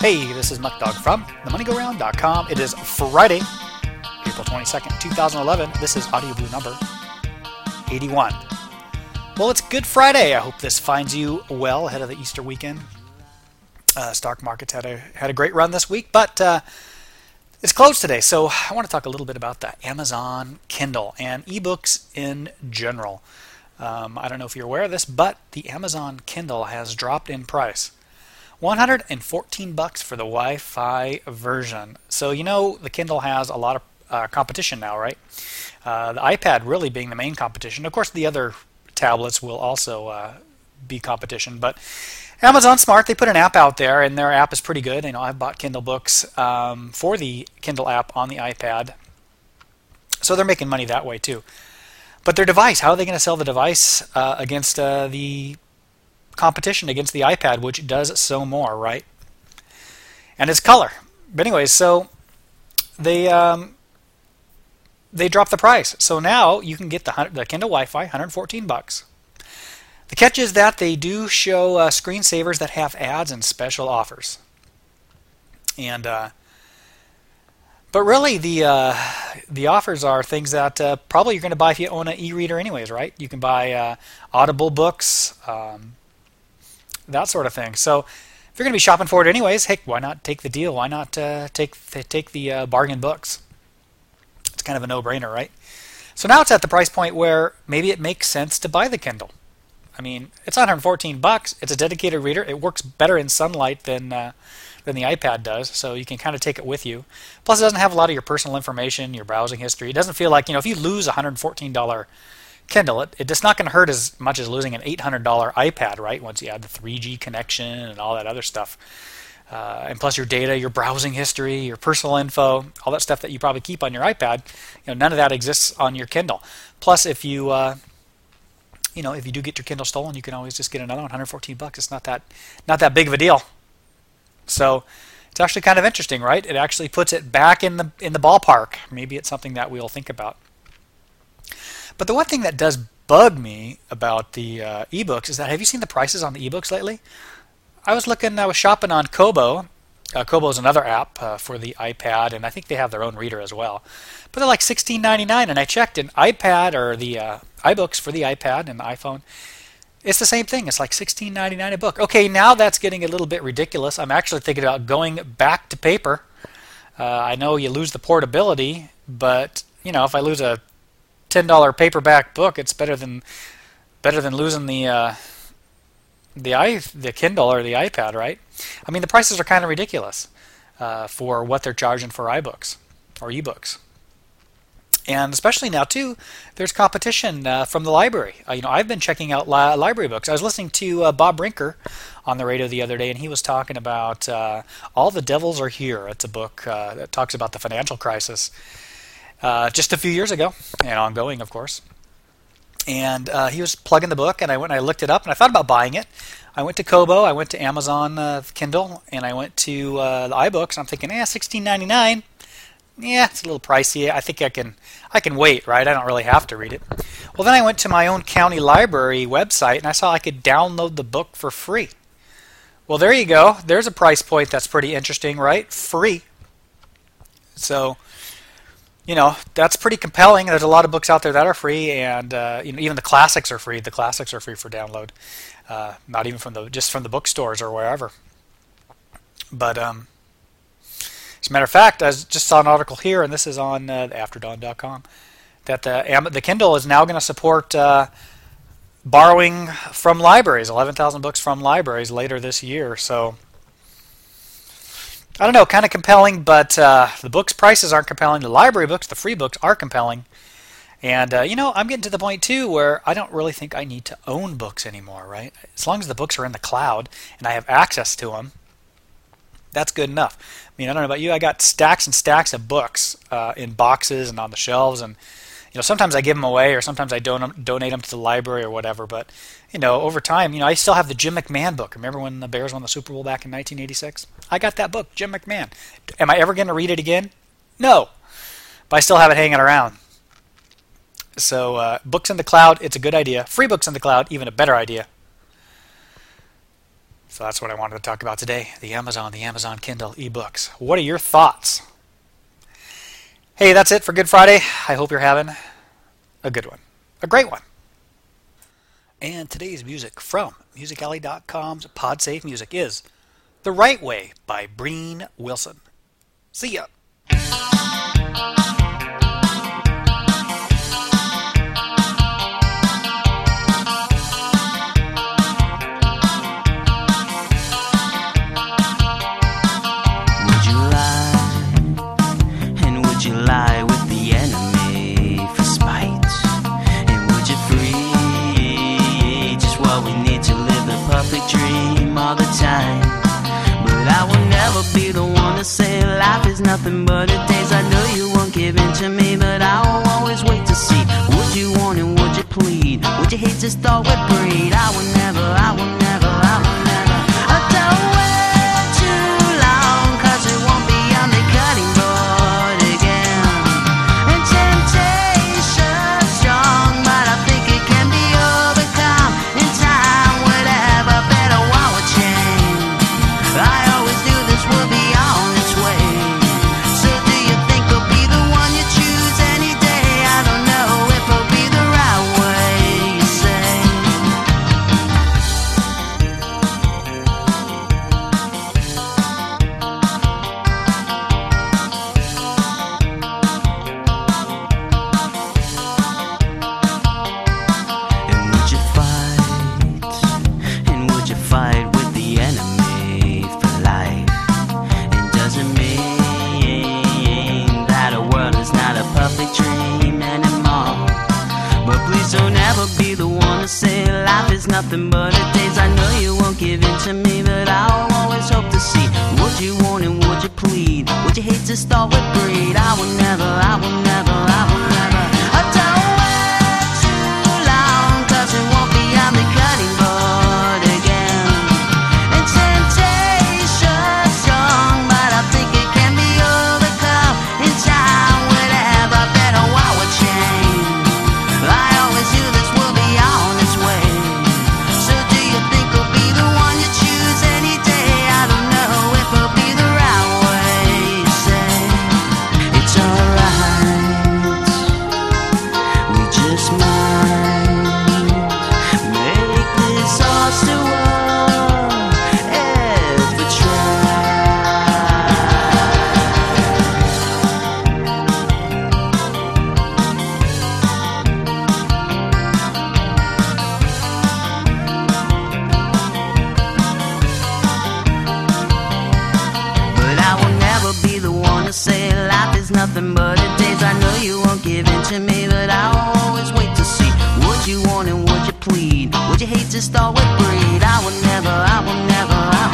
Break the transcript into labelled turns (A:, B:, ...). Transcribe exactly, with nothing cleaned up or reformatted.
A: Hey, this is Muckdog from the money go round dot com. It is Friday, April twenty-second, two thousand eleven. This is Audio Blue number eighty-one. Well, it's Good Friday. I hope this finds you well ahead of the Easter weekend. Uh, stock markets had a had a great run this week, but uh, it's closed today. So I want to talk a little bit about the Amazon Kindle and ebooks in general. Um, I don't know if you're aware of this, but the Amazon Kindle has dropped in price. one hundred fourteen bucks for the Wi-Fi version. So you know the Kindle has a lot of uh, competition now, right? Uh, the iPad really being the main competition. Of course, the other tablets will also uh, be competition, but Amazon's smart. They put an app out there, and their app is pretty good. You know, I've bought Kindle books um, for the Kindle app on the iPad, so they're making money that way too. But their device, how are they going to sell the device uh, against uh, the competition against the iPad, which does so more, right? And it's color. But anyways, so they um, they dropped the price. So now you can get the the Kindle Wi-Fi, one hundred fourteen bucks. The catch is that they do show uh, screensavers that have ads and special offers. And uh, but really, the uh, the offers are things that uh, probably you're going to buy if you own an e-reader, anyways, right? You can buy uh, Audible books. Um, that sort of thing. So if you're going to be shopping for it anyways, heck, why not take the deal? Why not uh, take the, take the uh, bargain books? It's kind of a no-brainer, right? So now it's at the price point where maybe it makes sense to buy the Kindle. I mean, it's one hundred fourteen bucks. It's a dedicated reader. It works better in sunlight than uh, than the iPad does, so you can kind of take it with you. Plus, it doesn't have a lot of your personal information, your browsing history. It doesn't feel like, you know, if you lose a one hundred fourteen dollars Kindle, it, it's not going to hurt as much as losing an eight hundred dollars iPad, right? Once you add the three G connection and all that other stuff. Uh, and plus your data, your browsing history, your personal info, all that stuff that you probably keep on your iPad, you know, none of that exists on your Kindle. Plus, if you, uh, you know, if you do get your Kindle stolen, you can always just get another one, one hundred fourteen bucks. It's not that, not that big of a deal. So it's actually kind of interesting, right? It actually puts it back in the in the ballpark. Maybe it's something that we'll think about. But the one thing that does bug me about the uh, ebooks is that, have you seen the prices on the ebooks lately? I was looking, I was shopping on Kobo. Uh, Kobo is another app uh, for the iPad, and I think they have their own reader as well. But they're like sixteen ninety-nine, and I checked, and iPad or the uh, iBooks for the iPad and the iPhone, it's the same thing. It's like sixteen ninety-nine a book. Okay, now that's getting a little bit ridiculous. I'm actually thinking about going back to paper. Uh, I know you lose the portability, but you know, if I lose a ten dollar paperback book, it's better than better than losing the uh, the i the Kindle or the iPad, right? I mean, the prices are kind of ridiculous uh, for what they're charging for iBooks or ebooks, and especially now too, there's competition uh, from the library. Uh, you know, I've been checking out li- library books. I was listening to uh, Bob Brinker on the radio the other day, and he was talking about uh, All the Devils Are Here. It's a book uh, that talks about the financial crisis. Uh, just a few years ago, and ongoing, of course. And uh, he was plugging the book, and I went and I looked it up, and I thought about buying it. I went to Kobo, I went to Amazon uh, Kindle, and I went to uh, the iBooks. I'm thinking, eh, sixteen ninety-nine. Yeah, it's a little pricey. I think I can, I can wait, right? I don't really have to read it. Well, then I went to my own county library website, and I saw I could download the book for free. Well, there you go. There's a price point that's pretty interesting, right? Free. So, you know, that's pretty compelling. There's a lot of books out there that are free, and uh, you know, even the classics are free. The classics are free for download, uh, not even from the just from the bookstores or wherever. But um, as a matter of fact, I just saw an article here, and this is on uh, after dawn dot com, that the the Kindle is now going to support uh, borrowing from libraries, eleven thousand books from libraries later this year. So I don't know, kind of compelling, but uh, the books' prices aren't compelling. The library books, the free books, are compelling. And, uh, you know, I'm getting to the point, too, where I don't really think I need to own books anymore, right? As long as the books are in the cloud and I have access to them, that's good enough. I mean, I don't know about you. I got stacks and stacks of books uh, in boxes and on the shelves, and you know, sometimes I give them away, or sometimes I don- donate them to the library or whatever. But you know, over time, you know, I still have the Jim McMahon book. Remember when the Bears won the Super Bowl back in nineteen eighty-six? I got that book, Jim McMahon. Am I ever going to read it again? No, but I still have it hanging around. So uh, books in the cloud, it's a good idea. Free books in the cloud, even a better idea. So that's what I wanted to talk about today, the Amazon, the Amazon Kindle ebooks. What are your thoughts? Hey, that's it for Good Friday. I hope you're having a good one, a great one. And today's music from music alley dot com's PodSafe Music is The Right Way by Breen Wilson. See ya.
B: You lie with the enemy for spite? And would you free just what we need to live the perfect dream all the time? But I will never be the one to say life is nothing but a daze. I know you won't give in to me, but I will always wait to see. Would you want and would you plead? Would you hate to start with breed? I will never, I will never, I will never. I don't wait too long, cause it won't be on the cutting board. Nothing but a daze. I know you won't give in to me, but I'll always hope to see. Would you want and would you plead? Would you hate to start with breed? I will never, I will never, I will never. I don't wait too long, cause it won't be on the cutting board again. And temptation's strong, but I think it can be overcome in time. Whatever, better while we're chained. I always knew this will be on its way. Nothing but a daze. I know you won't give in to me, but I'll always wait to see. Would you want and would you plead? Would you hate to start with breed? I will never, I will never, I will